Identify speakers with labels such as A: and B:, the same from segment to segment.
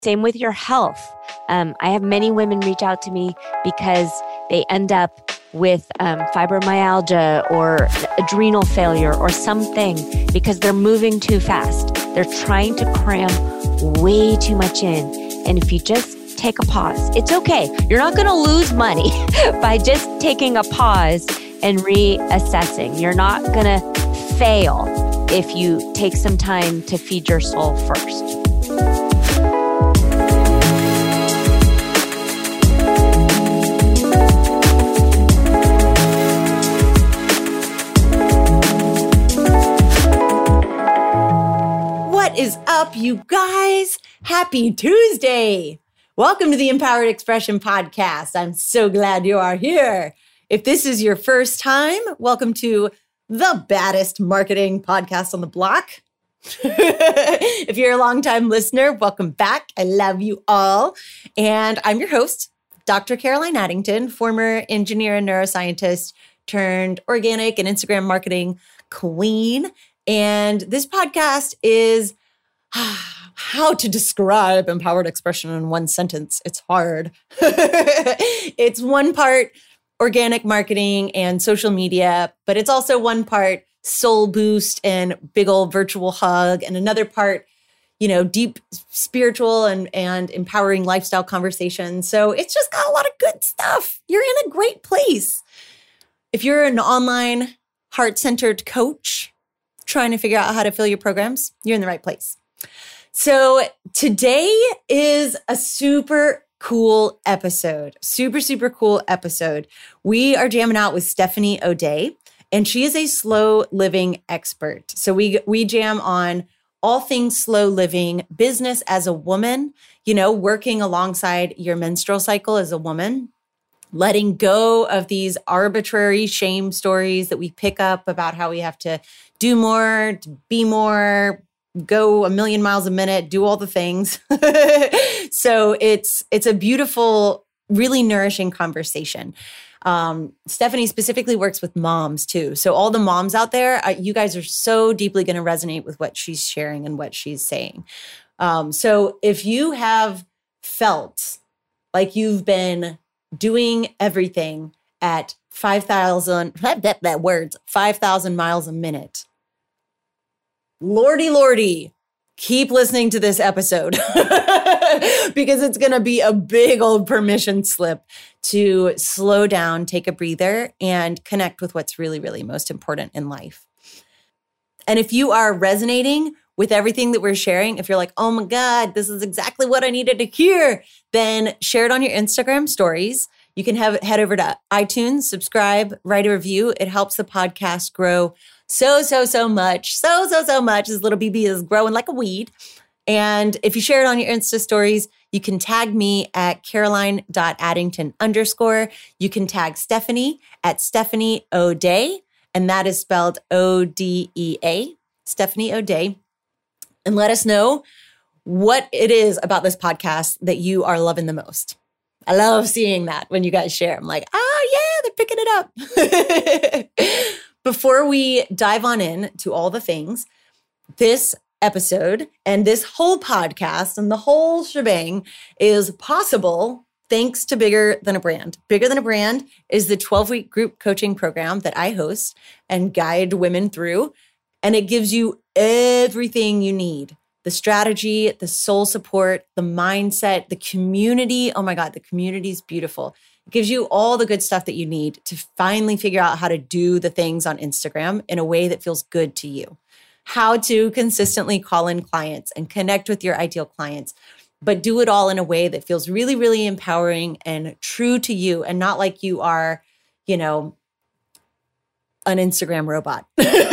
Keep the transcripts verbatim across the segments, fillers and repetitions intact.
A: Same with your health. Um, I have many women reach out to me because they end up with um, fibromyalgia or adrenal failure or something because they're moving too fast. They're trying to cram way too much in. And if you just take a pause, it's okay. You're not going to lose money by just taking a pause and reassessing. You're not going to fail if you take some time to feed your soul first.
B: What is up, you guys? Happy Tuesday. Welcome to the Empowered Expression Podcast. I'm so glad you are here. If this is your first time, welcome to the baddest marketing podcast on the block. If you're a longtime listener, welcome back. I love you all. And I'm your host, Doctor Caroline Addington, former engineer and neuroscientist turned organic and Instagram marketing queen. And this podcast is how to describe empowered expression in one sentence. It's hard. It's one part organic marketing and social media, but it's also one part soul boost and big old virtual hug, and another part, you know, deep spiritual and, and empowering lifestyle conversations. So it's just got a lot of good stuff. You're in a great place. If you're an online heart-centered coach trying to figure out how to fill your programs, you're in the right place. So today is a super cool episode, super, super cool episode. We are jamming out with Stephanie O'Day, and she is a slow living expert. So we, we jam on all things slow living, business as a woman, you know, working alongside your menstrual cycle as a woman, letting go of these arbitrary shame stories that we pick up about how we have to do more, to be more, go a million miles a minute, do all the things. So it's it's a beautiful, really nourishing conversation. Um, Stephanie specifically works with moms too. So all the moms out there, uh, you guys are so deeply going to resonate with what she's sharing and what she's saying. Um, so if you have felt like you've been doing everything at five thousand, that, that words, five thousand miles a minute, Lordy, Lordy, keep listening to this episode because it's going to be a big old permission slip to slow down, take a breather, and connect with what's really, really most important in life. And if you are resonating with everything that we're sharing, if you're like, oh my God, this is exactly what I needed to hear, then share it on your Instagram stories. You can have head over to iTunes, subscribe, write a review. It helps the podcast grow so, so, so much. So, so, so much. This little B B is growing like a weed. And if you share it on your Insta stories, you can tag me at caroline.addington underscore. You can tag Stephanie at Stephanie O'Day, and that is spelled O D E A, Stephanie O'Day. And let us know what it is about this podcast that you are loving the most. I love seeing that when you guys share. I'm like, oh yeah, they're picking it up. Before we dive on in to all the things, this episode and this whole podcast and the whole shebang is possible thanks to Bigger Than a Brand. Bigger Than a Brand is the twelve-week group coaching program that I host and guide women through. And it gives you everything you need. The strategy, the soul support, the mindset, the community. Oh my God, the community is beautiful. It gives you all the good stuff that you need to finally figure out how to do the things on Instagram in a way that feels good to you. How to consistently call in clients and connect with your ideal clients, but do it all in a way that feels really, really empowering and true to you and not like you are, you know, an Instagram robot.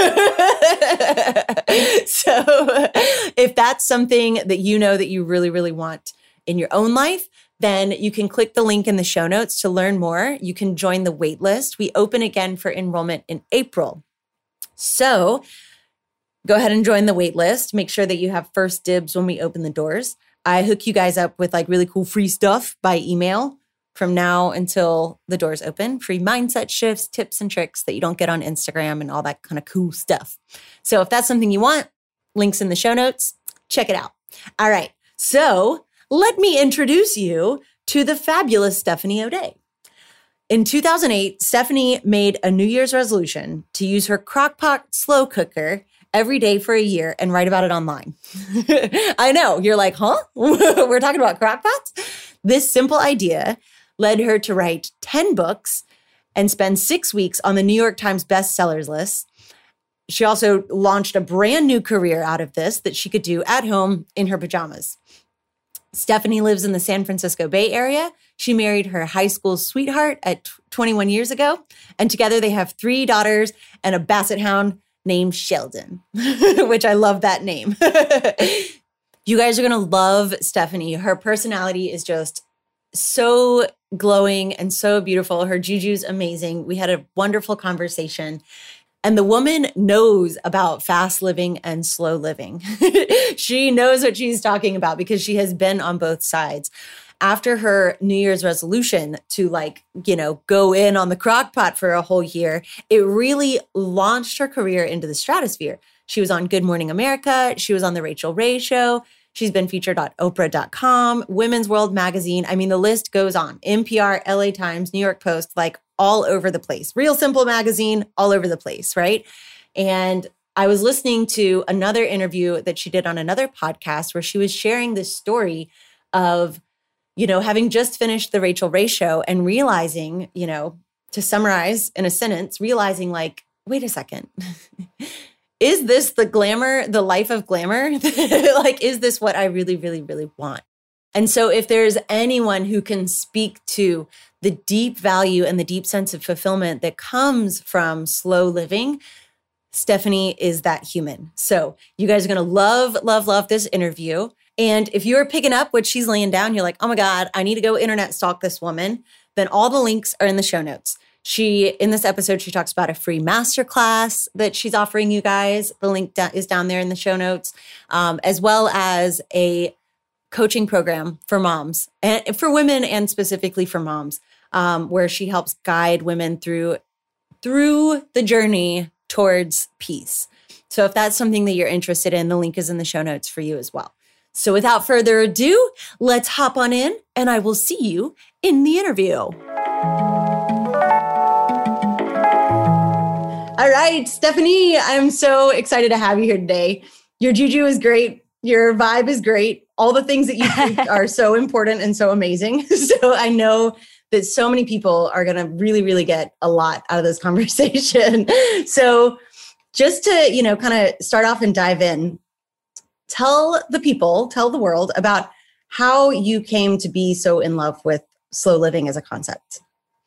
B: So if that's something that you know that you really, really want in your own life, then you can click the link in the show notes to learn more. You can join the wait list. We open again for enrollment in April. So go ahead and join the wait list. Make sure that you have first dibs when we open the doors. I hook you guys up with like really cool free stuff by email from now until the doors open. Free mindset shifts, tips and tricks that you don't get on Instagram and all that kind of cool stuff. So if that's something you want, links in the show notes. Check it out. All right. So let me introduce you to the fabulous Stephanie O'Day. In two thousand eight, Stephanie made a New Year's resolution to use her Crock-Pot slow cooker every day for a year and write about it online. I know, you're like, huh? We're talking about Crock-Pots? This simple idea led her to write ten books and spend six weeks on the New York Times bestsellers list. She also launched a brand new career out of this that she could do at home in her pajamas. Stephanie lives in the San Francisco Bay Area. She married her high school sweetheart at twenty-one years ago, and together they have three daughters and a basset hound named Sheldon, which I love that name. You guys are going to love Stephanie. Her personality is just so glowing and so beautiful. Her juju's amazing. We had a wonderful conversation. And the woman knows about fast living and slow living. She knows what she's talking about because she has been on both sides. After her New Year's resolution to like, you know, go in on the Crock-Pot for a whole year, it really launched her career into the stratosphere. She was on Good Morning America. She was on The Rachel Ray Show. She's been featured on Oprah dot com, Women's World Magazine. I mean, the list goes on. N P R, L A Times, New York Post, like all over the place. Real Simple Magazine, all over the place, right? And I was listening to another interview that she did on another podcast where she was sharing this story of, you know, having just finished the Rachel Ray Show and realizing, you know, to summarize in a sentence, realizing like, wait a second. Is this the glamour, the life of glamour? Like, is this what I really, really, really want? And so if there's anyone who can speak to the deep value and the deep sense of fulfillment that comes from slow living, Stephanie is that human. So you guys are going to love, love, love this interview. And if you're picking up what she's laying down, you're like, oh my God, I need to go internet stalk this woman, then all the links are in the show notes. She, in this episode, she talks about a free masterclass that she's offering you guys. The link da- is down there in the show notes, um, as well as a coaching program for moms and for women and specifically for moms, um, where she helps guide women through, through the journey towards peace. So if that's something that you're interested in, the link is in the show notes for you as well. So without further ado, let's hop on in and I will see you in the interview. All right, Stephanie, I'm so excited to have you here today. Your juju is great. Your vibe is great. All the things that you think are so important and so amazing. So I know that so many people are going to really, really get a lot out of this conversation. So just to, you know, kind of start off and dive in, tell the people, tell the world about how you came to be so in love with slow living as a concept.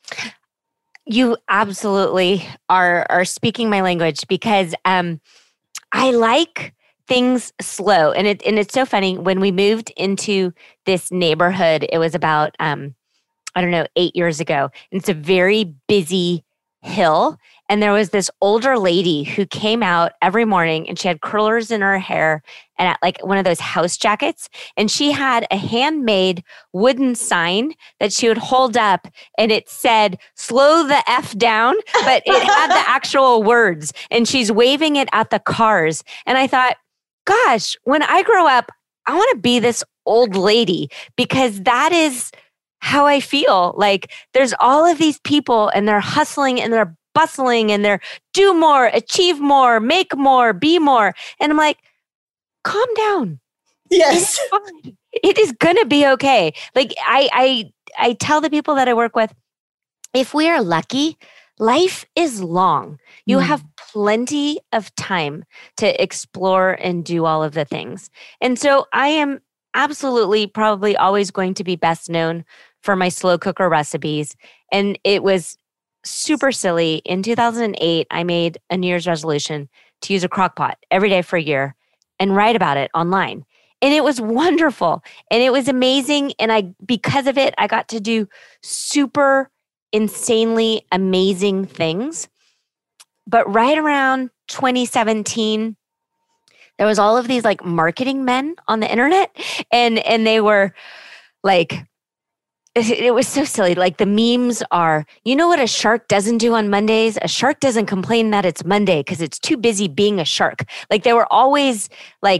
A: You absolutely are are speaking my language because um, I like things slow. And it and it's so funny. When we moved into this neighborhood, it was about, um, I don't know, eight years ago. And it's a very busy hill. And there was this older lady who came out every morning and she had curlers in her hair and at like one of those house jackets. And she had a handmade wooden sign that she would hold up and it said, slow the F down, but it had the actual words and she's waving it at the cars. And I thought, gosh, when I grow up, I want to be this old lady because that is how I feel. Like there's all of these people and they're hustling and they're bustling and they're do more, achieve more, make more, be more. And I'm like, calm down.
B: Yes.
A: It, it is going to be okay. Like I, I, I tell the people that I work with, if we are lucky, life is long. You mm. have plenty of time to explore and do all of the things. And so I am absolutely probably always going to be best known for my slow cooker recipes. And it was super silly. In two thousand eight, I made a New Year's resolution to use a Crock-Pot every day for a year and write about it online. And it was wonderful. And it was amazing. And I, because of it, I got to do super insanely amazing things. But right around twenty seventeen, there was all of these like marketing men on the internet. And, and they were like, it was so silly. Like the memes are, you know what a shark doesn't do on Mondays? A shark doesn't complain that it's Monday because it's too busy being a shark. Like they were always like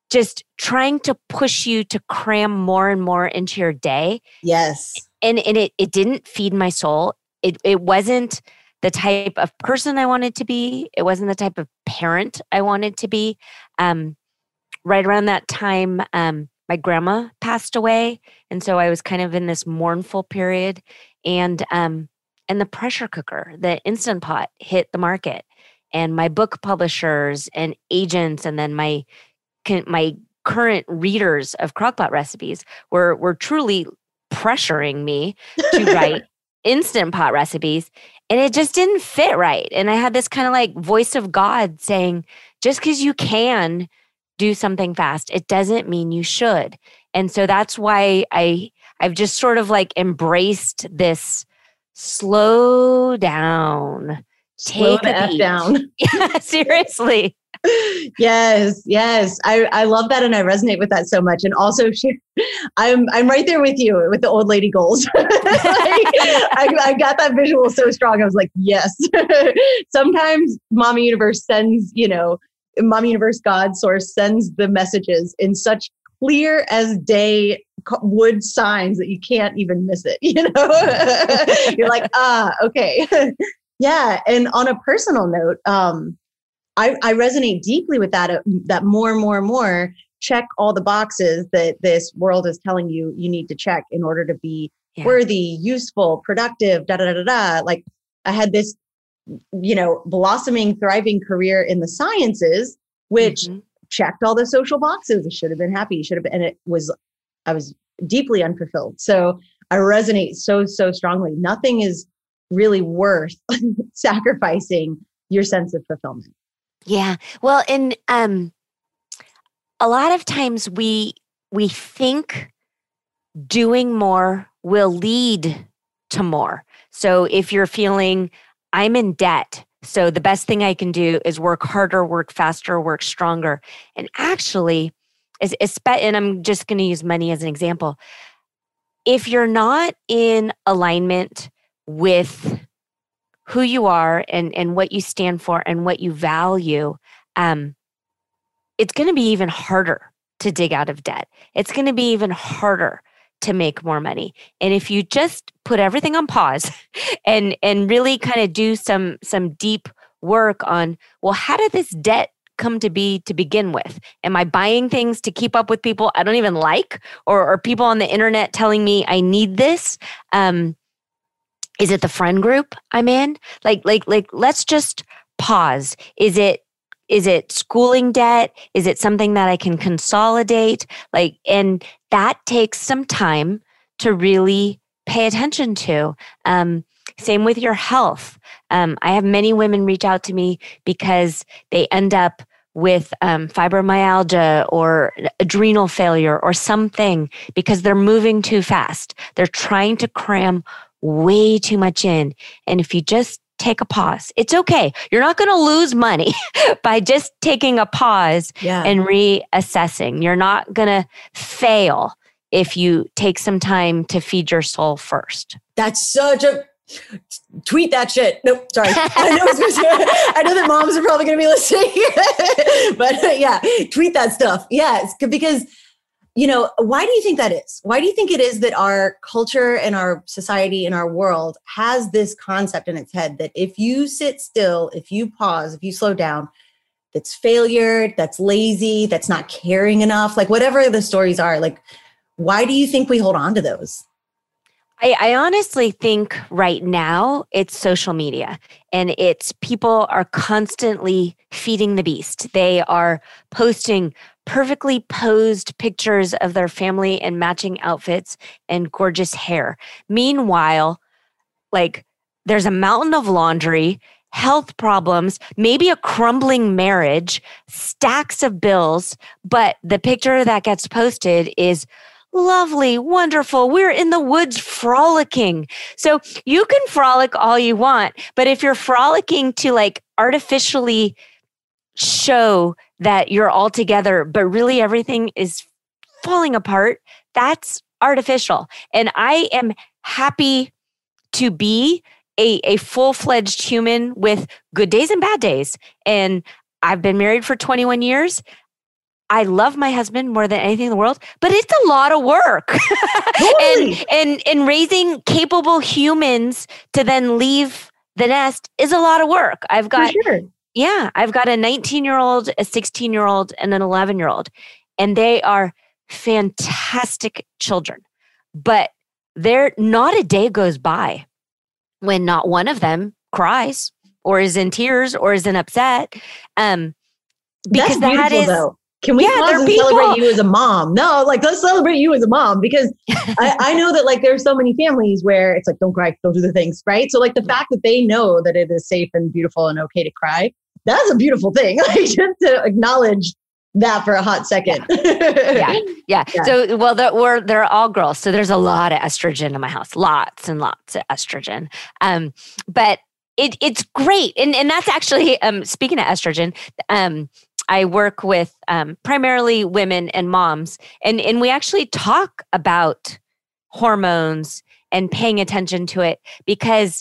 A: just trying to push you to cram more and more into your day.
B: Yes.
A: And, and it, it didn't feed my soul. It, it wasn't the type of person I wanted to be. It wasn't the type of parent I wanted to be. Um, right around that time, um, my grandma passed away. And so I was kind of in this mournful period. And um, and the pressure cooker, the Instant Pot, hit the market. And my book publishers and agents, and then my my current readers of Crock-Pot recipes were were truly pressuring me to write Instant Pot recipes. And it just didn't fit right. And I had this kind of like voice of God saying, just because you can do something fast, it doesn't mean you should. And so that's why I I've just sort of like embraced this slow down.
B: Slow
A: Take
B: the
A: a
B: F
A: beat.
B: down.
A: Yeah, seriously.
B: Yes, yes. I, I love that and I resonate with that so much. And also I'm I'm right there with you with the old lady goals. Like, I, I got that visual so strong. I was like, yes. Sometimes Mama Universe sends, you know, Mama Universe God Source sends the messages in such clear as day wood signs that you can't even miss it. You know, you're like, ah, okay. Yeah. And on a personal note, um, I, I resonate deeply with that, uh, that more and more and more check all the boxes that this world is telling you you need to check in order to be yeah. worthy, useful, productive, da, da, da, da, da. Like I had this, you know, blossoming, thriving career in the sciences, which mm-hmm. checked all the social boxes. I should have been happy. Should have been, and it was, I was deeply unfulfilled. So I resonate so, so strongly. Nothing is really worth sacrificing your sense of fulfillment.
A: Yeah. Well, and um, a lot of times we we think doing more will lead to more. So if you're feeling I'm in debt, so the best thing I can do is work harder, work faster, work stronger. And actually, is and I'm just going to use money as an example. If you're not in alignment with who you are and, and what you stand for and what you value, um, it's going to be even harder to dig out of debt. It's going to be even harder to make more money. And if you just put everything on pause and and really kind of do some some deep work on, well, how did this debt come to be to begin with? Am I buying things to keep up with people I don't even like, or, or people on the internet telling me I need this? Um, Is it the friend group I'm in? Like, like, like, let's just pause. Is it, is it schooling debt? Is it something that I can consolidate? Like, and that takes some time to really pay attention to. Um, same with your health. Um, I have many women reach out to me because they end up with um, fibromyalgia or adrenal failure or something because they're moving too fast. They're trying to cram way too much in. And if you just take a pause, it's okay. You're not going to lose money by just taking a pause yeah. and reassessing. You're not going to fail if you take some time to feed your soul first.
B: That's such a tweet that shit. Nope, sorry. I know, it's, I know that moms are probably going to be listening, but uh, yeah, tweet that stuff. Yeah, it's because you know, why do you think that is? Why do you think it is that our culture and our society and our world has this concept in its head that if you sit still, if you pause, if you slow down, that's failure, that's lazy, that's not caring enough, like whatever the stories are, like, why do you think we hold on to those?
A: I, I honestly think right now it's social media, and it's people are constantly feeding the beast. They are posting perfectly posed pictures of their family in matching outfits and gorgeous hair. Meanwhile, like there's a mountain of laundry, health problems, maybe a crumbling marriage, stacks of bills, but the picture that gets posted is lovely, wonderful. We're in the woods frolicking. So you can frolic all you want, but if you're frolicking to like artificially show that you're all together, but really everything is falling apart, that's artificial. And I am happy to be a, a full-fledged human with good days and bad days. And I've been married for twenty-one years. I love my husband more than anything in the world, but it's a lot of work.
B: Totally.
A: and, and, and raising capable humans to then leave the nest is a lot of work. I've got,
B: For sure.
A: yeah, I've got a nineteen year old, a sixteen year old, and an eleven year old, and they are fantastic children, but there not a day goes by when not one of them cries or is in tears or is in upset. Um, because
B: That's
A: that
B: beautiful,
A: is,
B: though. Can we
A: Yeah,
B: pause
A: they're
B: and
A: people.
B: celebrate you as a mom? No, like let's celebrate you as a mom, because I, I know that like there's so many families where it's like, don't cry, don't do the things, right? So like the fact that they know that it is safe and beautiful and okay to cry, that's a beautiful thing. Like just to acknowledge that for a hot second.
A: yeah, yeah.
B: Yeah.
A: So, well, they're, we're, they're all girls. So there's a lot of estrogen in my house, lots and lots of estrogen. Um, but it, it's great. And, and that's actually, um, speaking of estrogen, um, I work with um, primarily women and moms, and, and we actually talk about hormones and paying attention to it, because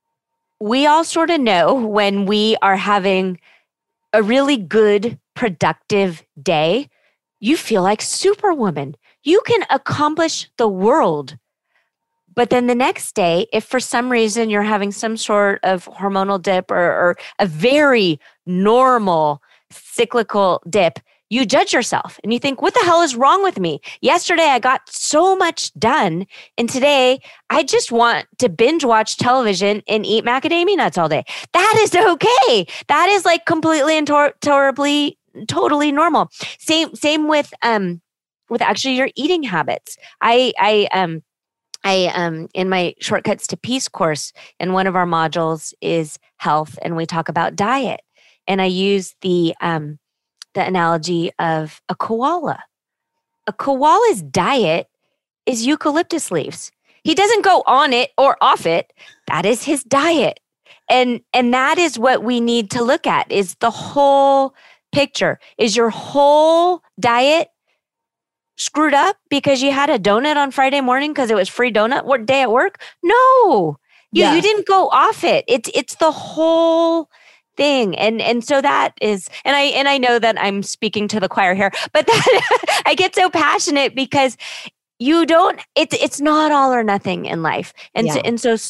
A: we all sort of know when we are having a really good, productive day, you feel like Superwoman. You can accomplish the world. But then the next day, if for some reason you're having some sort of hormonal dip or, or a very normal cyclical dip, you judge yourself and you think, what the hell is wrong with me? Yesterday, I got so much done. And today, I just want to binge watch television and eat macadamia nuts all day. That is okay. That is like completely and tor- terribly, totally normal. Same, same with, um, with actually your eating habits. I, I, um, I, um, in my Shortcuts to Peace course, and one of our modules is health, and we talk about diet. And I use the, um, the analogy of a koala. A koala's diet is eucalyptus leaves. He doesn't go on it or off it. That is his diet. And, and that is what we need to look at, is the whole picture. Is your whole diet screwed up because you had a donut on Friday morning because it was free donut day at work? No, you,
B: Yeah.
A: you didn't go off it. It's, it's the whole thing. And, and so that is, and I, and I know that I'm speaking to the choir here, but that I get so passionate because you don't, it's, it's not all or nothing in life. And
B: Yeah.
A: so, and so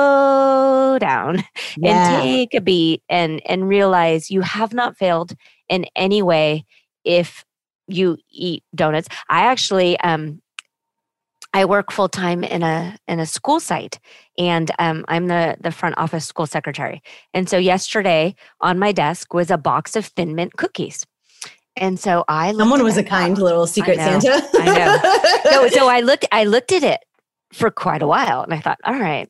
A: slow down
B: Yeah.
A: and take a beat and, and realize you have not failed in any way if you eat donuts. I actually, um, I work full time in a in a school site, and um, I'm the the front office school secretary. And so yesterday on my desk was a box of Thin Mint cookies, and so I looked
B: Someone
A: at
B: was a
A: that
B: kind
A: box.
B: little secret
A: I know,
B: Santa.
A: I know. So so I looked I looked at it for quite a while, and I thought, all right,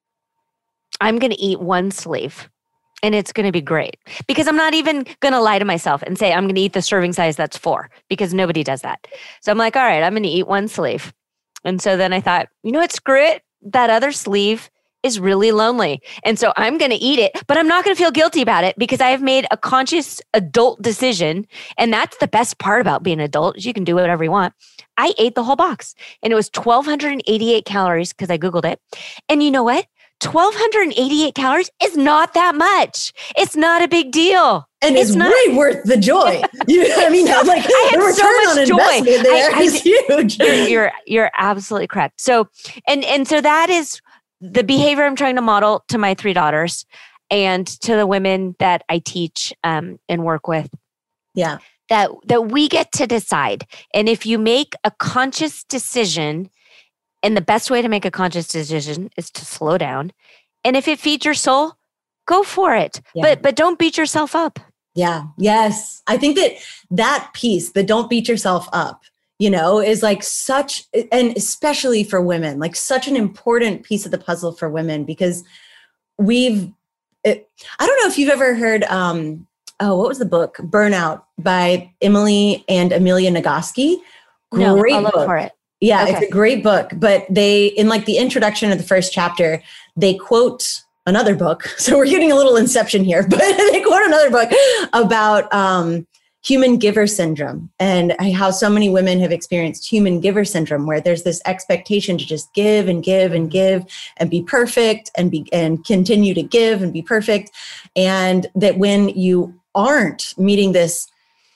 A: I'm going to eat one sleeve. And it's going to be great, because I'm not even going to lie to myself and say I'm going to eat the serving size that's four, because nobody does that. So I'm like, all right, I'm going to eat one sleeve. And so then I thought, you know what, screw it. That other sleeve is really lonely. And so I'm going to eat it, but I'm not going to feel guilty about it, because I have made a conscious adult decision. And that's the best part about being an adult, is you can do whatever you want. I ate the whole box, and it was twelve eighty-eight calories, because I Googled it. And you know what? twelve eighty-eight calories is not that much. It's not a big deal.
B: And
A: it's
B: it's
A: not,
B: way worth the joy. You know what I mean?
A: So,
B: Like
A: I had
B: the return
A: so much
B: on
A: joy.
B: investment there
A: I, I,
B: is huge.
A: You're, you're you're absolutely correct. So and and so that is the behavior I'm trying to model to my three daughters and to the women that I teach um, and work with.
B: Yeah.
A: That that we get to decide. And if you make a conscious decision, and the best way to make a conscious decision is to slow down. And if it feeds your soul, go for it.
B: Yeah.
A: But but don't beat yourself up.
B: Yeah. Yes. I think that that piece, the don't beat yourself up, you know, is like such, and especially for women, like such an important piece of the puzzle for women, because we've, it, I don't know if you've ever heard, um, oh, what was the book? Burnout by Emily and Amelia Nagoski.
A: No,
B: Great
A: I'll look
B: book.
A: for it.
B: Yeah,
A: Okay.
B: It's a great book, but they, in like the introduction of the first chapter, they quote another book. So we're getting a little inception here, but they quote another book about um, human giver syndrome, and how so many women have experienced human giver syndrome, where there's this expectation to just give and give and give and be perfect and be, and continue to give and be perfect. And that when you aren't meeting this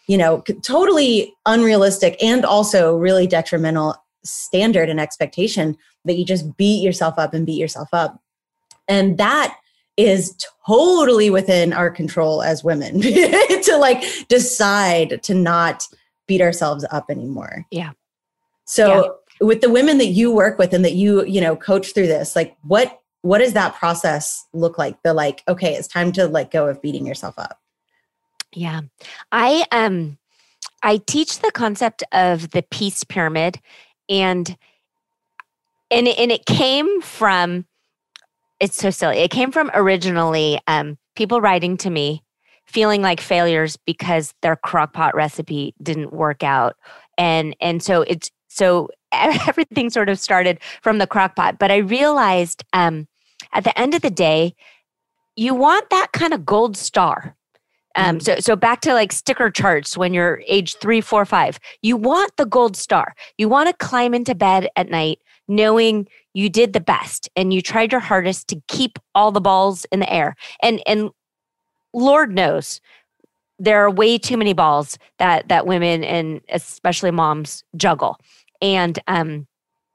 B: you know, totally unrealistic and also really detrimental standard and expectation that you just beat yourself up and beat yourself up. And that is totally within our control as women to like decide to not beat ourselves up anymore.
A: Yeah.
B: So yeah. with the women that you work with and that you, you know, coach through this, like what, what does that process look like? The like, okay, it's time to let go of beating yourself up.
A: Yeah. I, um, I teach the concept of the peace pyramid, and, and, and it came from, it's so silly. It came from originally um, people writing to me feeling like failures because their crockpot recipe didn't work out. And, and so it's, so everything sort of started from the crockpot. But I realized um, at the end of the day, you want that kind of gold star. Um, so, so back to like sticker charts when you're age three, four, five, you want the gold star. You want to climb into bed at night knowing you did the best and you tried your hardest to keep all the balls in the air. And, and Lord knows there are way too many balls that, that women and especially moms juggle. And, um,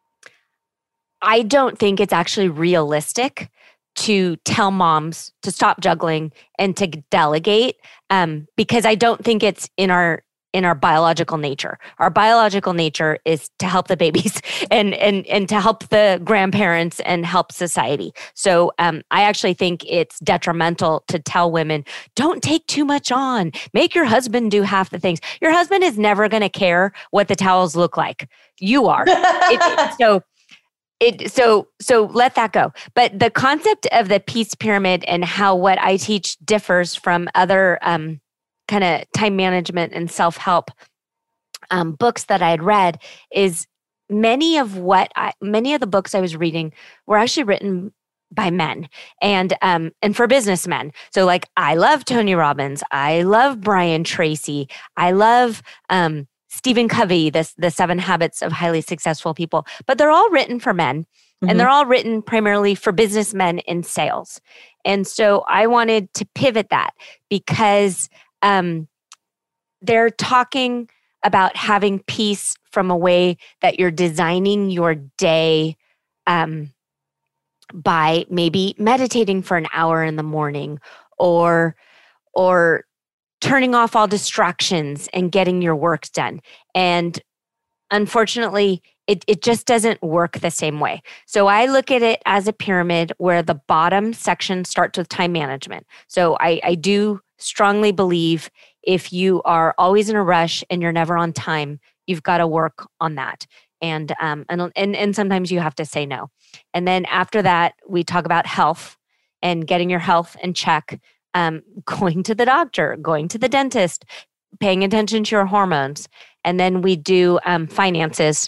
A: I don't think it's actually realistic to tell moms to stop juggling and to delegate, um, because I don't think it's in our in our biological nature. Our biological nature is to help the babies and and and to help the grandparents and help society. So um, I actually think it's detrimental to tell women, don't take too much on. Make your husband do half the things. Your husband is never going to care what the towels look like. You are. it, so. It, so, so let that go. But the concept of the peace pyramid and how what I teach differs from other um, kind of time management and self-help um, books that I had read is many of what I, many of the books I was reading were actually written by men and um, and for businessmen. So, like, I love Tony Robbins, I love Brian Tracy, I love um, Stephen Covey, this, the Seven Habits of Highly Successful People, but they're all written for men, mm-hmm. and they're all written primarily for businessmen in sales. And so I wanted to pivot that because um, they're talking about having peace from a way that you're designing your day um, by maybe meditating for an hour in the morning or or turning off all distractions and getting your work done. And unfortunately, it, it just doesn't work the same way. So I look at it as a pyramid where the bottom section starts with time management. So I, I do strongly believe if you are always in a rush and you're never on time, you've got to work on that. And, um, and, and, and sometimes you have to say no. And then after that, we talk about health and getting your health in check. Um, going to the doctor, going to the dentist, paying attention to your hormones. And then we do um, finances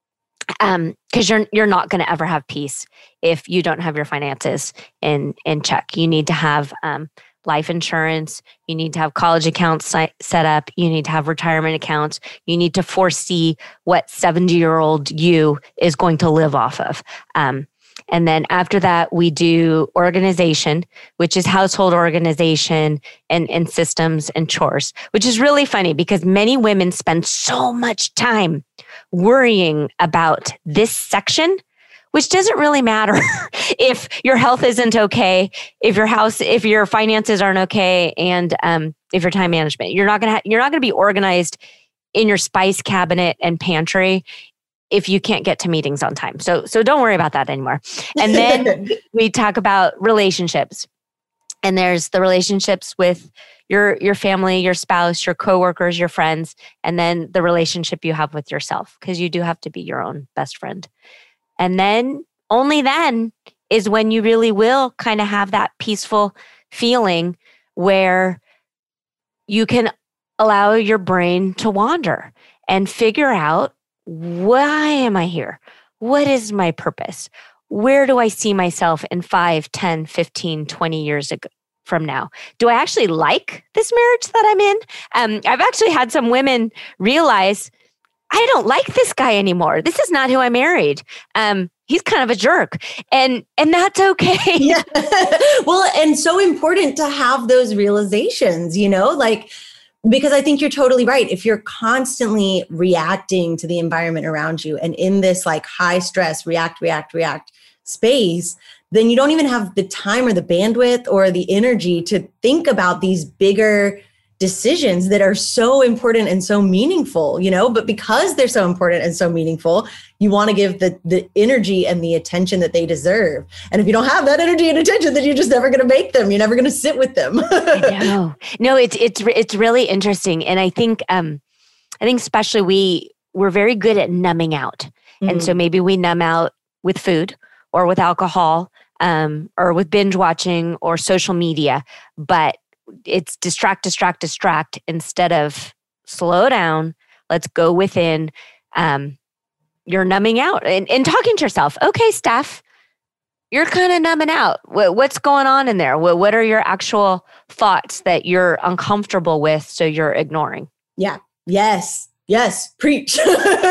A: um, because you're you're not going to ever have peace if you don't have your finances in, in check. You need to have um, life insurance. You need to have college accounts si- set up. You need to have retirement accounts. You need to foresee what seventy-year-old you is going to live off of. Um, And then after that, we do organization, which is household organization and, and systems and chores, which is really funny because many women spend so much time worrying about this section, which doesn't really matter if your health isn't okay, if your house, if your finances aren't okay, and um, if your time management. You're not gonna ha- you're not gonna be organized in your spice cabinet and pantry if you can't get to meetings on time. So, so don't worry about that anymore. And then we talk about relationships. And there's the relationships with your, your family, your spouse, your coworkers, your friends, and then the relationship you have with yourself, because you do have to be your own best friend. And then only then is when you really will kind of have that peaceful feeling where you can allow your brain to wander and figure out, why am I here? What is my purpose? Where do I see myself in five, ten, fifteen, twenty years ago, from now? Do I actually like this marriage that I'm in? Um, I've actually had some women realize, I don't like this guy anymore. This is not who I married. Um, he's kind of a jerk. And and that's okay.
B: Yeah. Well, and so important to have those realizations, you know, like Because I think you're totally right. If you're constantly reacting to the environment around you and in this like high stress, react, react, react space, then you don't even have the time or the bandwidth or the energy to think about these bigger decisions that are so important and so meaningful, you know, but because they're so important and so meaningful, you want to give the the energy and the attention that they deserve. And if you don't have that energy and attention, then you're just never going to make them. You're never going to sit with them.
A: I know. No, it's, it's, it's really interesting. And I think, um, I think especially we, we're very good at numbing out. Mm-hmm. And so maybe we numb out with food or with alcohol, um, or with binge watching or social media, but it's distract, distract, distract instead of slow down. Let's go within. Um, you're numbing out and, and talking to yourself. Okay, Steph, you're kind of numbing out. What, what's going on in there? What, what are your actual thoughts that you're uncomfortable with? So you're ignoring.
B: Yeah. Yes. Yes. Preach.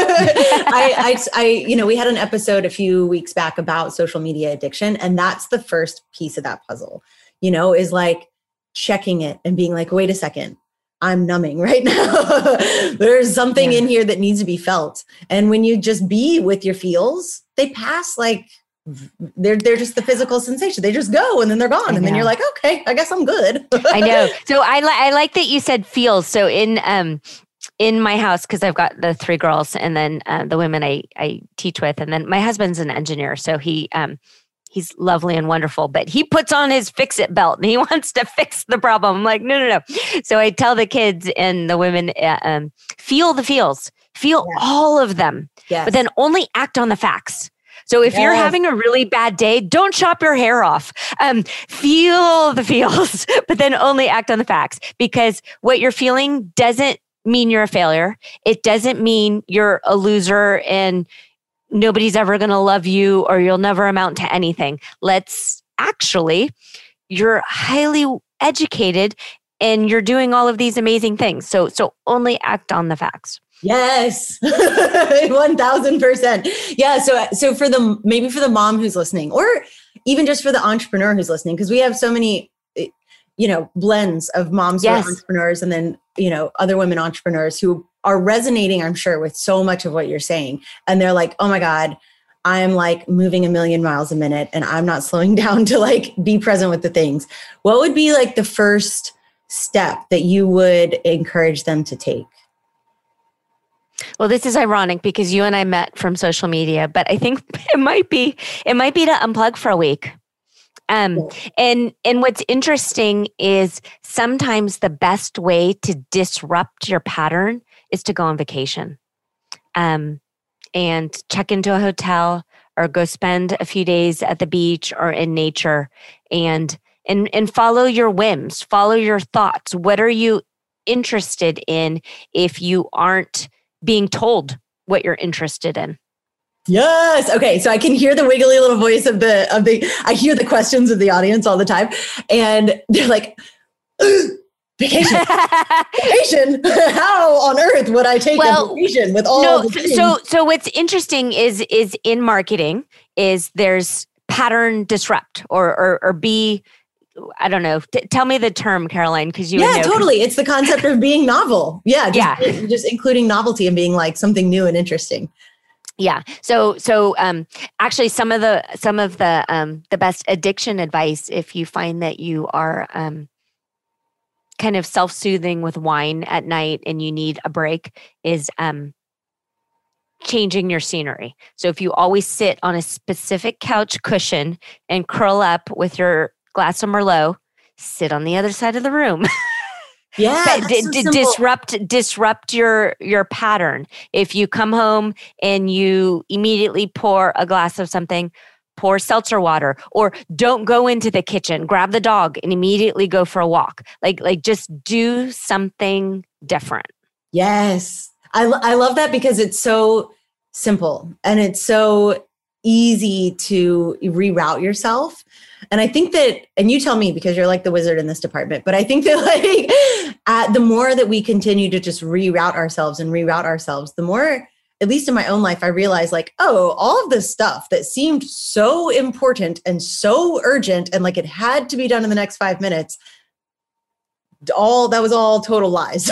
B: I, I, I, you know, we had an episode a few weeks back about social media addiction, and that's the first piece of that puzzle, you know, is like, checking it and being like, wait a second, I'm numbing right now. There's something yeah. in here that needs to be felt. And when you just be with your feels, they pass like they're they're just the physical sensation. They just go and then they're gone. And then you're like, okay, I guess I'm good.
A: I know. So I, li- I like that you said feels. So in um in my house, because I've got the three girls and then uh, the women I, I teach with, and then my husband's an engineer. So he um he's lovely and wonderful, but he puts on his fix-it belt and he wants to fix the problem. I'm like, no, no, no. So I tell the kids and the women, uh, um, feel the feels, feel yes. all of them, yes. but then only act on the facts. So if yes. you're having a really bad day, don't chop your hair off. Um, feel the feels, but then only act on the facts, because what you're feeling doesn't mean you're a failure. It doesn't mean you're a loser and nobody's ever going to love you or you'll never amount to anything. Let's actually, you're highly educated and you're doing all of these amazing things. So, so only act on the facts.
B: Yes. one thousand percent. Yeah. So, so for the, maybe for the mom who's listening, or even just for the entrepreneur who's listening, because we have so many, you know, blends of moms yes. who are entrepreneurs and then, you know, other women entrepreneurs who are resonating, I'm sure, with so much of what you're saying. And they're like, oh my God, I'm like moving a million miles a minute and I'm not slowing down to like be present with the things. What would be like the first step that you would encourage them to take?
A: Well, this is ironic because you and I met from social media, but I think it might be, it might be to unplug for a week. Um, and, and what's interesting is sometimes the best way to disrupt your pattern is to go on vacation, um, and check into a hotel or go spend a few days at the beach or in nature, and, and, and follow your whims, follow your thoughts. What are you interested in if you aren't being told what you're interested in?
B: Yes. Okay. So I can hear the wiggly little voice of the, of the, I hear the questions of the audience all the time. And they're like, vacation, vacation. How on earth would I take well, a vacation with all no, the things?
A: So, so what's interesting is, is in marketing is there's pattern disrupt or, or, or be, I don't know. T- tell me the term, Caroline, because you
B: yeah,
A: would know.
B: Totally. It's the concept of being novel. Yeah. Just,
A: yeah.
B: just including novelty and being like something new and interesting.
A: Yeah. So, so, um, actually some of the, some of the, um, the best addiction advice, if you find that you are, um, kind of self-soothing with wine at night and you need a break, is, um, changing your scenery. So if you always sit on a specific couch cushion and curl up with your glass of Merlot, sit on the other side of the room.
B: Yeah,
A: d- so d- disrupt disrupt your your pattern. If you come home and you immediately pour a glass of something, pour seltzer water, or don't go into the kitchen, grab the dog and immediately go for a walk. Like like just do something different.
B: Yes. I I love that because it's so simple and it's so easy to reroute yourself. And I think that, and you tell me because you're like the wizard in this department, but I think that like at the more that we continue to just reroute ourselves and reroute ourselves, the more, at least in my own life, I realized like, oh, all of this stuff that seemed so important and so urgent and like it had to be done in the next five minutes all, that was all total lies.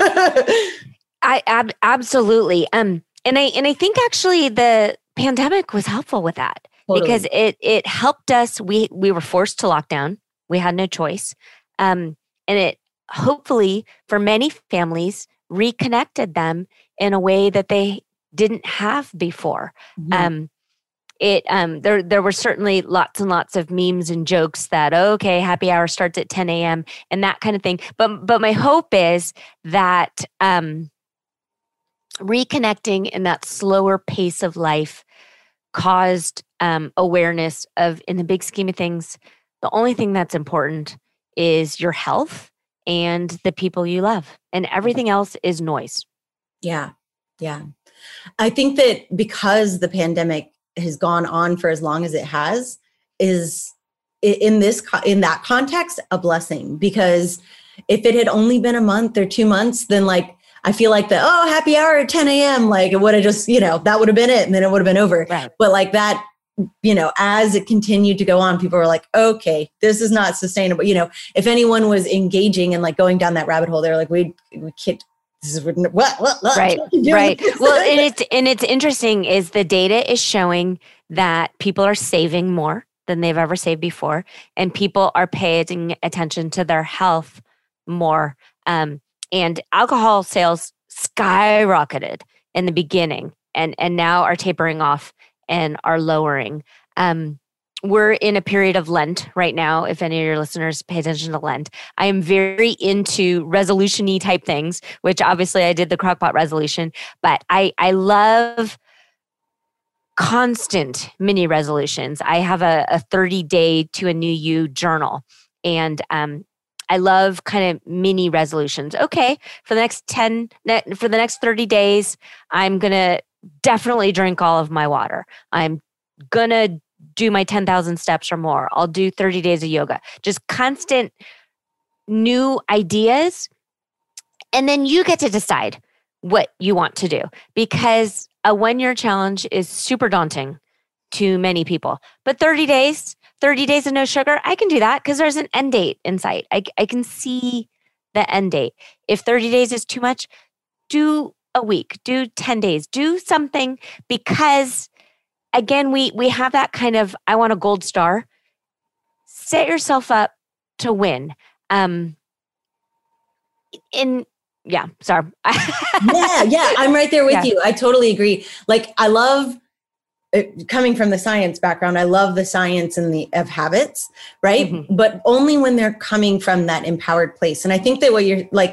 A: I ab- absolutely. Um, and I, and I think actually the pandemic was helpful with that totally. Because it, it helped us. We, we were forced to lock down. We had no choice. Um, and it hopefully for many families reconnected them in a way that they didn't have before. Mm-hmm. Um, it um, there there were certainly lots and lots of memes and jokes that okay, happy hour starts at ten a.m. and that kind of thing. But but my hope is that um, reconnecting in that slower pace of life caused um, awareness of, in the big scheme of things, the only thing that's important is your health and the people you love, and everything else is noise.
B: Yeah, yeah. I think that because the pandemic has gone on for as long as it has, is in this in that context a blessing. Because if it had only been a month or two months, then like I feel like the oh happy hour at ten a.m. like it would have just you know that would have been it, and then it would have been over.
A: Right.
B: But like that. You know, as it continued to go on, people were like, okay, this is not sustainable. You know, if anyone was engaging and like going down that rabbit hole, they're like, we, we can't, this is what, what, what
A: right, right. Well, and it's, and it's interesting is the data is showing that people are saving more than they've ever saved before. And people are paying attention to their health more. Um, and alcohol sales skyrocketed in the beginning and, and now are tapering off and are lowering. Um, we're in a period of Lent right now. If any of your listeners pay attention to Lent, I am very into resolution-y type things, which obviously I did the Crock-Pot resolution, but I, I love constant mini resolutions. I have a, a thirty day to a new you journal. And um, I love kind of mini resolutions. Okay, for the next ten, for the next thirty days, I'm going to definitely drink all of my water. I'm going to do my ten thousand steps or more. I'll do thirty days of yoga. Just constant new ideas. And then you get to decide what you want to do, because a one-year challenge is super daunting to many people. But thirty days, thirty days of no sugar, I can do that because there's an end date in sight. I, I can see the end date. If thirty days is too much, do a week, do ten days, do something, because again, we we have that kind of, I want a gold star. Set yourself up to win. Um, in yeah, sorry.
B: yeah, yeah, I'm right there with yeah. you. I totally agree. Like, I love uh, coming from the science background. I love the science and the of habits, right? Mm-hmm. But only when they're coming from that empowered place. And I think that what you're like,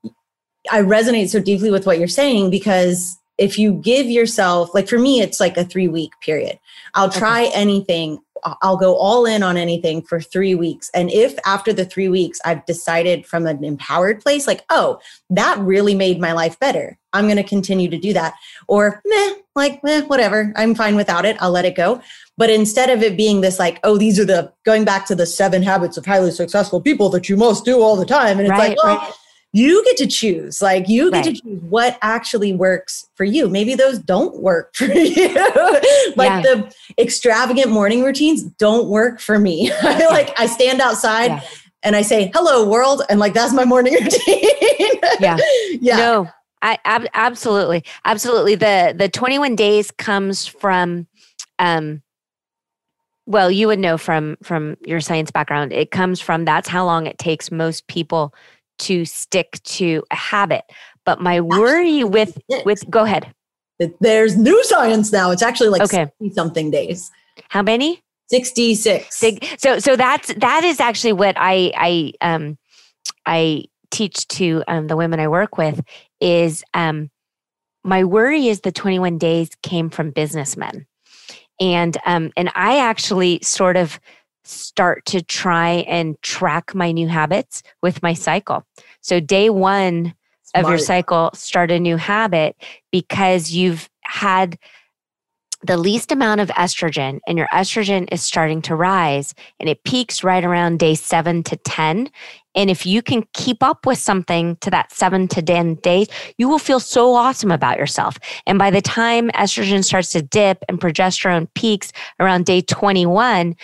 B: I resonate so deeply with what you're saying, because if you give yourself, like for me, it's like a three week period. I'll try okay. anything. I'll go all in on anything for three weeks. And if after the three weeks, I've decided from an empowered place, like, oh, that really made my life better, I'm going to continue to do that. Or meh, like, meh, whatever, I'm fine without it, I'll let it go. But instead of it being this like, oh, these are the, going back to the seven habits of highly successful people that you must do all the time. And it's right, like, well, right. you get to choose, like you get right. to choose what actually works for you. Maybe those don't work for you. like yeah. the extravagant morning routines don't work for me. I like, I stand outside yeah. and I say, hello world. And like, that's my morning routine.
A: yeah.
B: Yeah.
A: No, I ab- absolutely. Absolutely. The, the twenty-one days comes from, um, well, you would know from, from your science background, it comes from, that's how long it takes most people to stick to a habit. But my worry with, with, go ahead.
B: There's new science now. It's actually like
A: okay.
B: sixty something days.
A: How many?
B: sixty-six.
A: So, so that's, that is actually what I, I, um, I teach to um, the women I work with is, um, my worry is the twenty-one days came from businessmen. And, um, and I actually sort of start to try and track my new habits with my cycle. So day one Smart. Of your cycle, start a new habit, because you've had the least amount of estrogen and your estrogen is starting to rise, and it peaks right around day seven to ten. And if you can keep up with something to that seven to ten days, you will feel so awesome about yourself. And by the time estrogen starts to dip and progesterone peaks around day twenty-one,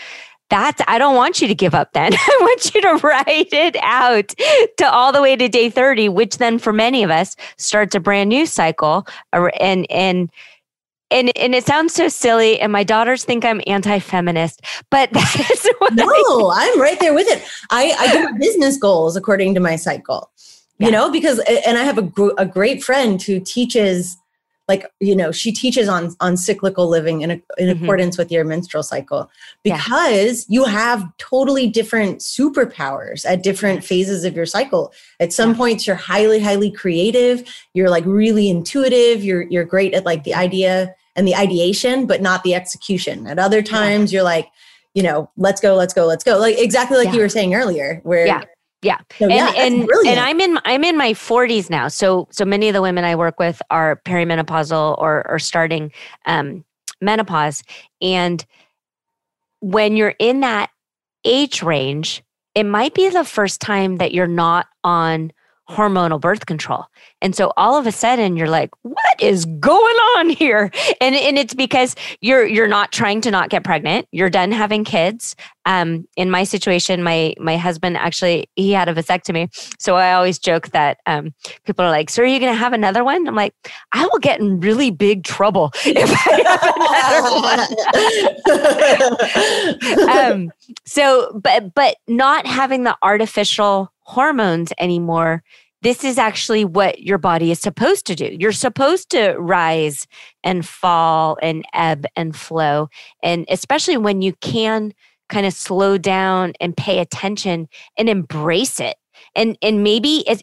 A: That's, I don't want you to give up then. I want you to ride it out to all the way to day thirty, which then for many of us starts a brand new cycle. And, and, and, and it sounds so silly. And my daughters think I'm anti-feminist, but that is what
B: No,
A: I,
B: I'm right there with it. I, I do business goals according to my cycle, you yeah. know, because, and I have a, gr- a great friend who teaches like, you know, she teaches on, on cyclical living in, a, in mm-hmm. accordance with your menstrual cycle, because yeah. you have totally different superpowers at different phases of your cycle. At some yeah. points, you're highly, highly creative. You're like really intuitive. You're, you're great at like the idea and the ideation, but not the execution. At other times, yeah. you're like, you know, let's go, let's go, let's go. Like exactly like yeah. you were saying earlier, where
A: yeah. Yeah.
B: So,
A: and
B: yeah,
A: and, and I'm in I'm in my forties now. So so many of the women I work with are perimenopausal or or starting um, menopause. And when you're in that age range, it might be the first time that you're not on hormonal birth control. And so all of a sudden you're like, what is going on here? And and it's because you're you're not trying to not get pregnant. You're done having kids. Um, in my situation, my my husband actually, he had a vasectomy. So I always joke that um, people are like, so are you going to have another one? I'm like, I will get in really big trouble if I have another one. um, so, but but not having the artificial hormones anymore, this is actually what your body is supposed to do. You're supposed to rise and fall and ebb and flow. And especially when you can kind of slow down and pay attention and embrace it. And, and maybe it's,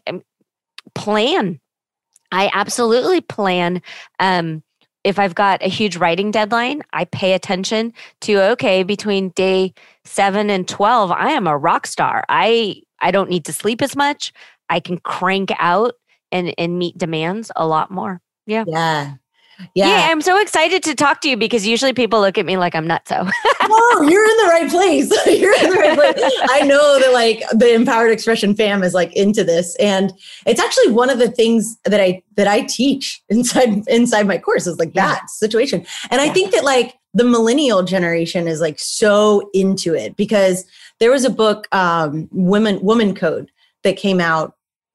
A: plan. I absolutely plan. Um, if I've got a huge writing deadline, I pay attention to, okay, between day seven and twelve, I am a rock star. I I don't need to sleep as much. I can crank out and, and meet demands a lot more. Yeah.
B: Yeah. Yeah.
A: Yeah. I'm so excited to talk to you because usually people look at me like I'm nutso.
B: No, you're in the right place. You're in the right place. I know that like the Empowered Expression fam is like into this. And it's actually one of the things that I, that I teach inside, inside my course is like yeah. that situation. And yeah. I think that like the millennial generation is like so into it because there was a book, um, Women, Woman Code that came out.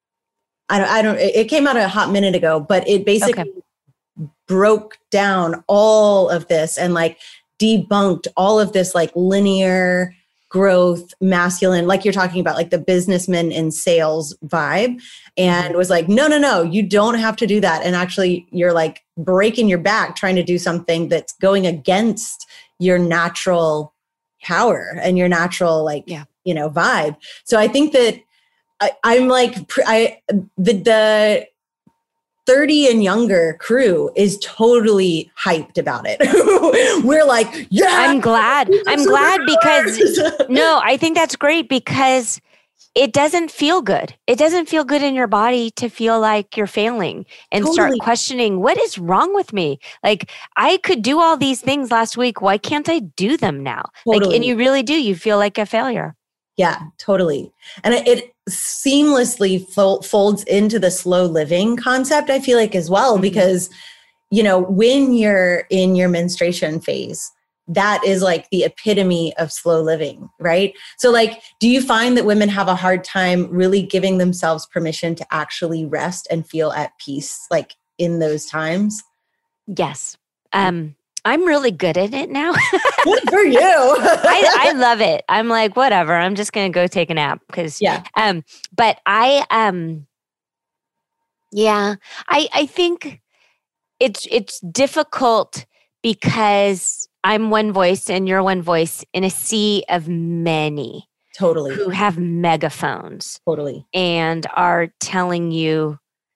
B: I don't, I don't, it came out a hot minute ago, but it basically okay. broke down all of this and like debunked all of this like linear growth, masculine, like you're talking about, like the businessman in sales vibe, and was like, no, no, no, you don't have to do that. And actually you're like breaking your back trying to do something that's going against your natural power and your natural, like, yeah. you know, vibe. So I think that I, I'm like, I, the, the, thirty and younger crew is totally hyped about it. We're like, yeah.
A: I'm glad. I'm glad because no, I think that's great because it doesn't feel good. It doesn't feel good in your body to feel like you're failing and totally. Start questioning what is wrong with me. Like I could do all these things last week. Why can't I do them now? Totally. Like, and you really do. You feel like a failure.
B: Yeah, totally. And it seamlessly fol- folds into the slow living concept, I feel like, as well, mm-hmm. because, you know, when you're in your menstruation phase, that is like the epitome of slow living, right? So like, do you find that women have a hard time really giving themselves permission to actually rest and feel at peace, like in those times?
A: Yes. Um, I'm really good at it now.
B: Good for you.
A: I, I love it. I'm like, whatever. I'm just going to go take a nap because,
B: yeah.
A: Um, but I, um, yeah, I, I think it's, it's difficult because I'm one voice and you're one voice in a sea of many.
B: Totally.
A: Who have megaphones.
B: Totally.
A: And are telling you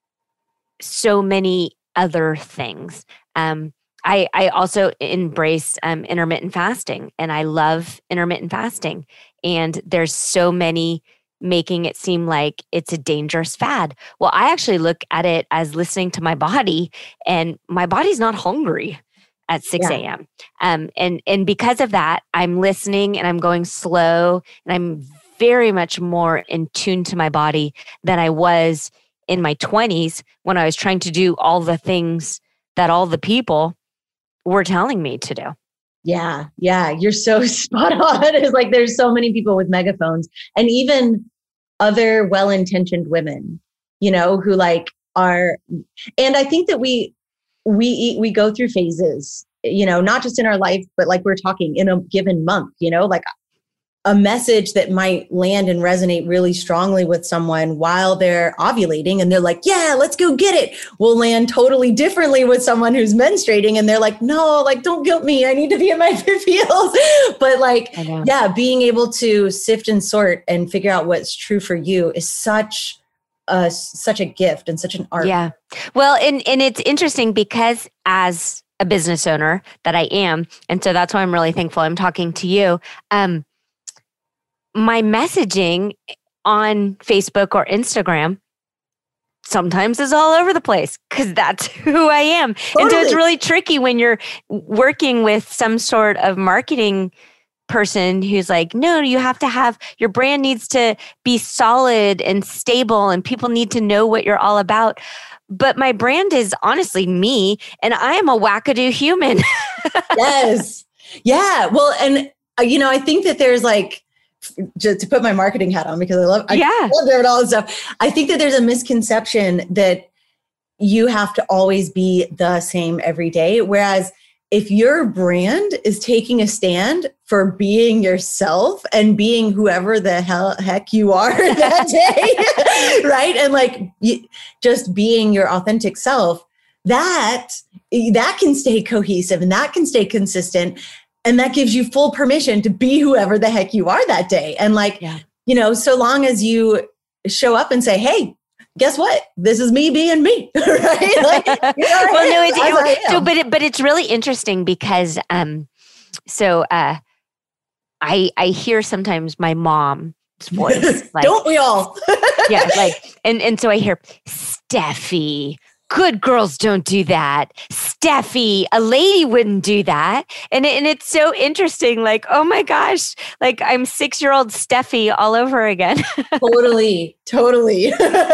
A: so many other things. Um, I, I also embrace um, intermittent fasting, and I love intermittent fasting. And there's so many making it seem like it's a dangerous fad. Well, I actually look at it as listening to my body, and my body's not hungry at six a.m. Yeah. Um, and, and because of that, I'm listening and I'm going slow, and I'm very much more in tune to my body than I was in my twenties when I was trying to do all the things that all the people were telling me to do.
B: Yeah. Yeah. You're so spot on. It's like, there's so many people with megaphones, and even other well-intentioned women, you know, who like are, and I think that we, we, we go through phases, you know, not just in our life, but like we're talking in a given month, you know, like a message that might land and resonate really strongly with someone while they're ovulating and they're like, yeah, let's go get it, will land totally differently with someone who's menstruating. And they're like, no, like, don't guilt me. I need to be in my feels. But like, yeah, being able to sift and sort and figure out what's true for you is such a, such a gift and such an art.
A: Yeah. Well, and, and it's interesting because as a business owner that I am, and so that's why I'm really thankful I'm talking to you. Um, my messaging on Facebook or Instagram sometimes is all over the place because that's who I am. Totally. And so it's really tricky when you're working with some sort of marketing person who's like, no, you have to have, your brand needs to be solid and stable and people need to know what you're all about. But my brand is honestly me, and I am a wackadoo human.
B: Yes. Yeah. Well, and uh, you know, I think that there's like, to, to put my marketing hat on because I love, I
A: yeah.
B: love doing all this stuff. I think that there's a misconception that you have to always be the same every day. Whereas if your brand is taking a stand for being yourself and being whoever the hell heck you are that day, right? And like you, just being your authentic self, that, that can stay cohesive and that can stay consistent. And that gives you full permission to be whoever the heck you are that day. And like, yeah. you know, so long as you show up and say, hey, guess what? This is me being me, right? Like, you know,
A: well, no, it's, it, so, but it, but it's really interesting because, um, so, uh, I, I hear sometimes my mom's voice, like,
B: don't we all?
A: yeah. Like, and, and so I hear Steffi, good girls don't do that. Steffi, a lady wouldn't do that. And, it, and it's so interesting. Like, oh my gosh, like I'm six-year-old Steffi all over again.
B: Totally, totally.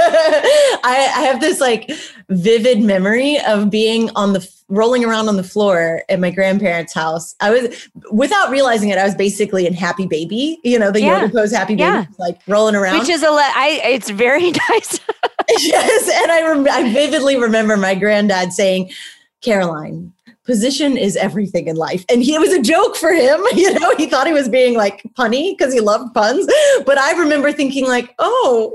B: I, I have this like vivid memory of being on the, rolling around on the floor at my grandparents' house. I was, without realizing it, I was basically in Happy Baby, you know, the yeah. yoga pose Happy Baby, yeah. like rolling around.
A: Which is a, I, it's very nice.
B: Yes. And I, rem- I vividly remember my granddad saying, Caroline, position is everything in life. And he, it was a joke for him. You know, he thought he was being like punny because he loved puns. But I remember thinking like, oh,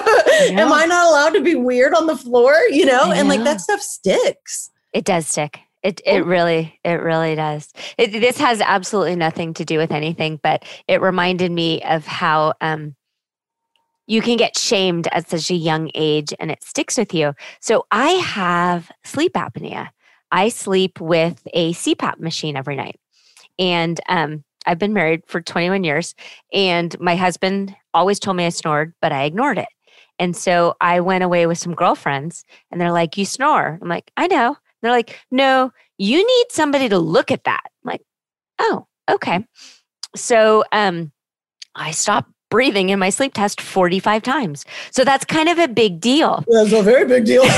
B: am I not allowed to be weird on the floor? You know, I and know. Like that stuff sticks.
A: It does stick. It it really, it really does. It, this has absolutely nothing to do with anything, but it reminded me of how um, you can get shamed at such a young age and it sticks with you. So I have sleep apnea. I sleep with a C PAP machine every night. And um, I've been married for twenty-one years. And my husband always told me I snored, but I ignored it. And so I went away with some girlfriends and they're like, you snore. I'm like, I know. They're like, no, you need somebody to look at that. I'm like, oh, okay. So um, I stopped breathing in my sleep test forty-five times. So that's kind of a big deal.
B: That's a very big deal.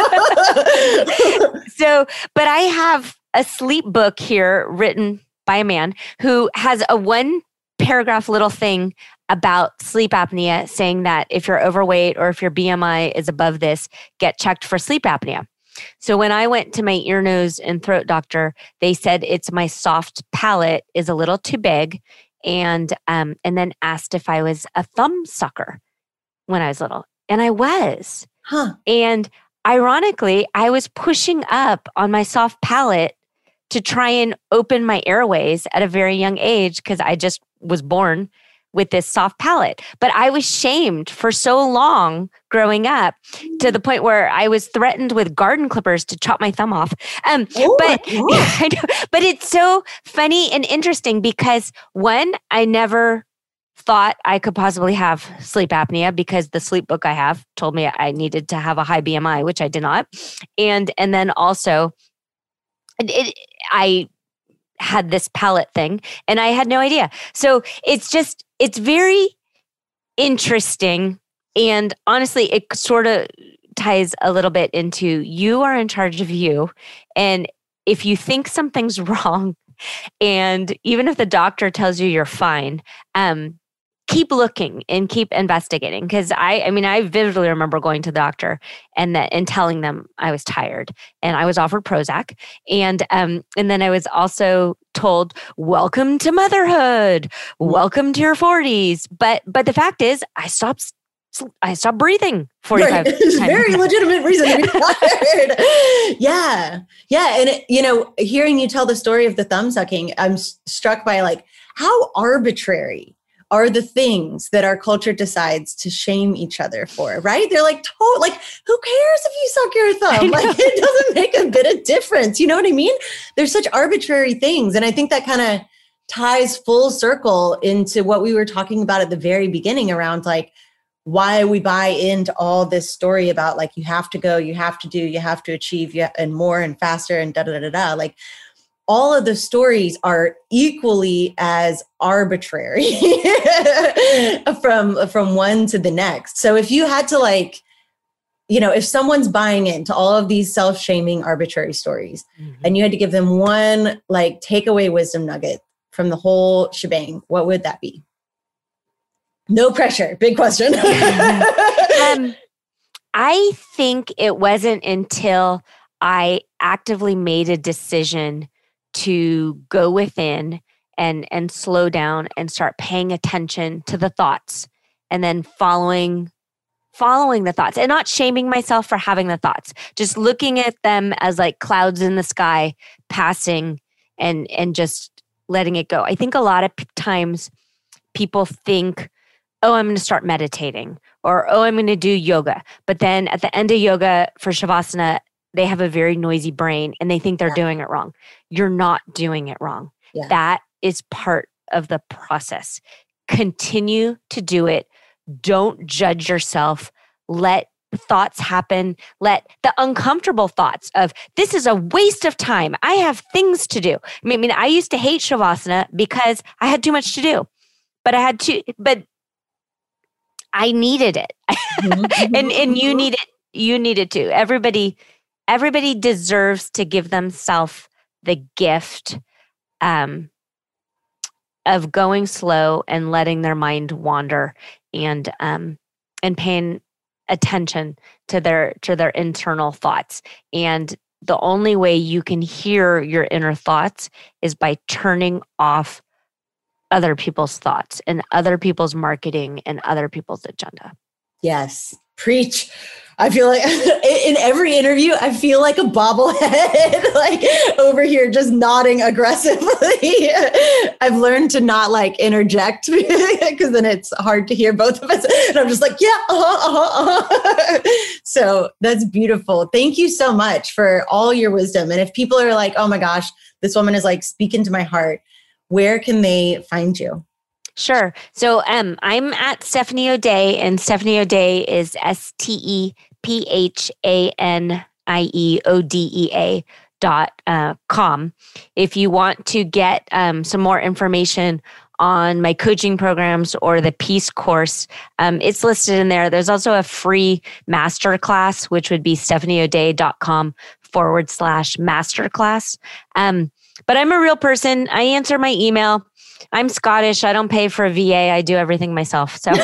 A: So, but I have a sleep book here written by a man who has a one paragraph little thing about sleep apnea saying that if you're overweight or if your B M I is above this, get checked for sleep apnea. So when I went to my ear, nose, and throat doctor, they said it's my soft palate is a little too big, and um, and then asked if I was a thumb sucker when I was little, and I was.
B: Huh.
A: And ironically, I was pushing up on my soft palate to try and open my airways at a very young age because I just was born with this soft palate. But I was shamed for so long growing up to the point where I was threatened with garden clippers to chop my thumb off. Um,
B: oh
A: but, I know, but it's so funny and interesting because one, I never thought I could possibly have sleep apnea because the sleep book I have told me I needed to have a high B M I, which I did not. And, and then also it, it, I had this palate thing and I had no idea. So it's just, it's very interesting. And honestly, it sort of ties a little bit into you are in charge of you. And if you think something's wrong, And even if the doctor tells you you're fine, um, keep looking and keep investigating. Because I, I mean, I vividly remember going to the doctor and that and telling them I was tired, and I was offered Prozac, and um, and then I was also told, "Welcome to motherhood, welcome to your forties." But but the fact is, I stopped. I stopped breathing forty-five
B: right. It's a very legitimate reason to be tired. yeah. Yeah. And, it, you know, hearing you tell the story of the thumb sucking, I'm s- struck by like how arbitrary are the things that our culture decides to shame each other for, right? They're like, to- like, who cares if you suck your thumb? Like, it doesn't make a bit of difference. You know what I mean? There's such arbitrary things. And I think that kind of ties full circle into what we were talking about at the very beginning around like, why we buy into all this story about like, you have to go, you have to do, you have to achieve, yeah, and more and faster and da da da da. Like all of the stories are equally as arbitrary from, from one to the next. So if you had to like, you know, if someone's buying into all of these self-shaming arbitrary stories mm-hmm. and you had to give them one like takeaway wisdom nugget from the whole shebang, what would that be? No pressure. Big question.
A: um, I think it wasn't until I actively made a decision to go within and and slow down and start paying attention to the thoughts and then following following the thoughts and not shaming myself for having the thoughts, just looking at them as like clouds in the sky passing and and just letting it go. I think a lot of p- times people think, oh, I'm going to start meditating, or, oh, I'm going to do yoga. But then at the end of yoga for Shavasana, they have a very noisy brain and they think they're yeah. doing it wrong. You're not doing it wrong. Yeah. That is part of the process. Continue to do it. Don't judge yourself. Let thoughts happen. Let the uncomfortable thoughts of, this is a waste of time. I have things to do. I mean, I used to hate Shavasana because I had too much to do. But I had to, but I needed it. Mm-hmm. and and you need it, you need it too. Everybody, everybody deserves to give themselves the gift um, of going slow and letting their mind wander and um, and paying attention to their to their internal thoughts. And the only way you can hear your inner thoughts is by turning off other people's thoughts and other people's marketing and other people's agenda.
B: Yes. Preach. I feel like in every interview, I feel like a bobblehead, like over here, just nodding aggressively. I've learned to not like interject because then it's hard to hear both of us. And I'm just like, yeah, uh-huh, uh-huh, uh-huh. So that's beautiful. Thank you so much for all your wisdom. And if people are like, oh my gosh, this woman is like speaking to my heart, where can they find you?
A: Sure. So um, I'm at Stephanie O'Day, and Stephanie O'Day is S T E P H A N I E O D E A dot uh, com. If you want to get um, some more information on my coaching programs or the Peace course, um, it's listed in there. There's also a free masterclass, which would be stephanieoday.com forward slash masterclass. Um, but I'm a real person. I answer my email. I'm Scottish. I don't pay for a V A. I do everything myself. So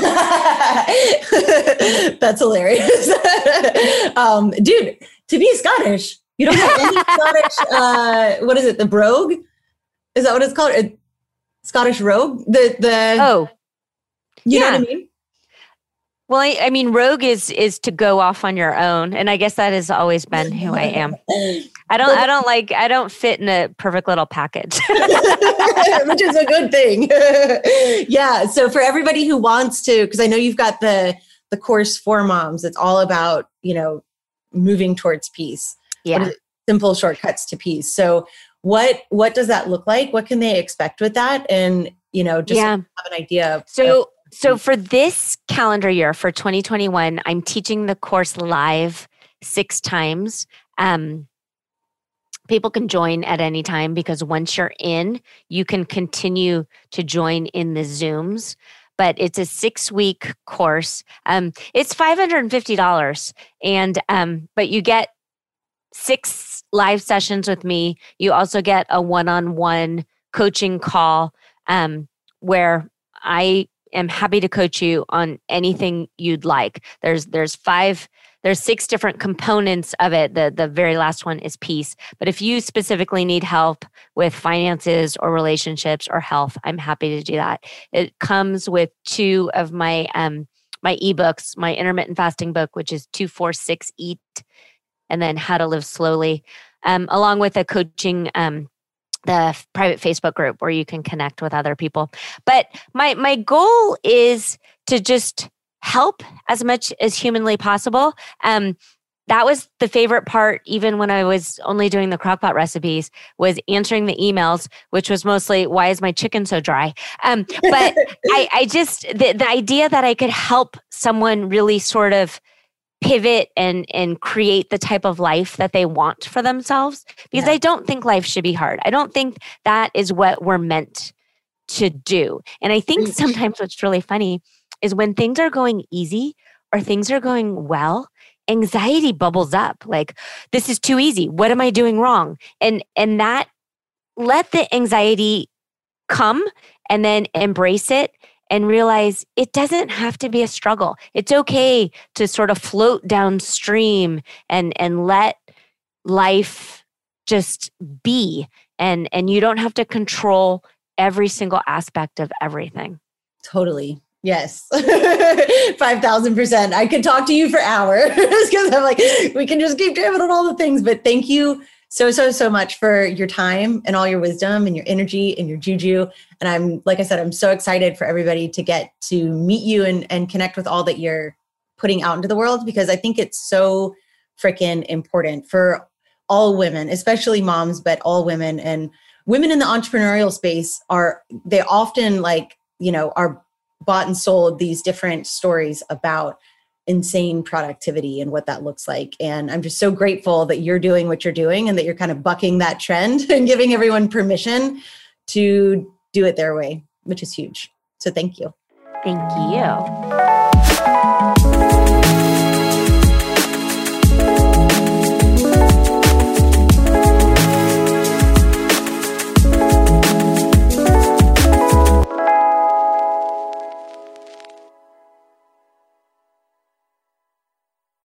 B: that's hilarious. um, dude, to be Scottish, you don't have any Scottish, uh, what is it? The brogue? Is that what it's called? A Scottish rogue? The, the,
A: oh,
B: you
A: yeah.
B: know what I mean?
A: Well, I, I mean, rogue is is to go off on your own, and I guess that has always been who I am. I don't, I don't like, I don't fit in a perfect little package,
B: which is a good thing. Yeah. So for everybody who wants to, because I know you've got the the course for moms, it's all about, you know, moving towards peace.
A: Yeah.
B: Simple shortcuts to peace. So what what does that look like? What can they expect with that? And you know, just yeah. have an idea. Of,
A: so. So for this calendar year, for twenty twenty-one, I'm teaching the course live six times. Um, people can join at any time because once you're in, you can continue to join in the Zooms. But it's a six-week course. Um, it's five hundred fifty dollars, and um, but you get six live sessions with me. You also get a one-on-one coaching call um, where I am happy to coach you on anything you'd like. There's there's five, there's six different components of it. The the very last one is peace. But if you specifically need help with finances or relationships or health, I'm happy to do that. It comes with two of my um my ebooks, my intermittent fasting book, which is two four six Eat, and then How to Live Slowly, um, along with a coaching um the private Facebook group where you can connect with other people. But my my goal is to just help as much as humanly possible. Um, that was the favorite part, even when I was only doing the crockpot recipes, was answering the emails, which was mostly, why is my chicken so dry? Um, but I, I just, the, the idea that I could help someone really sort of pivot and and create the type of life that they want for themselves, because yeah. I don't think life should be hard. I don't think that is what we're meant to do. And I think sometimes what's really funny is when things are going easy or things are going well, anxiety bubbles up. Like, this is too easy. What am I doing wrong? And and that, let the anxiety come and then embrace it and realize it doesn't have to be a struggle. It's okay to sort of float downstream and and let life just be. And, and you don't have to control every single aspect of everything.
B: Totally. Yes. five thousand percent. I could talk to you for hours because I'm like, we can just keep driving on all the things. But thank you so, so, so much for your time and all your wisdom and your energy and your juju. And I'm, like I said, I'm so excited for everybody to get to meet you and, and connect with all that you're putting out into the world, because I think it's so freaking important for all women, especially moms, but all women. And women in the entrepreneurial space are, they often like, you know, are bought and sold these different stories about insane productivity and what that looks like. And I'm just so grateful that you're doing what you're doing and that you're kind of bucking that trend and giving everyone permission to do it their way, which is huge. So thank you.
A: Thank you.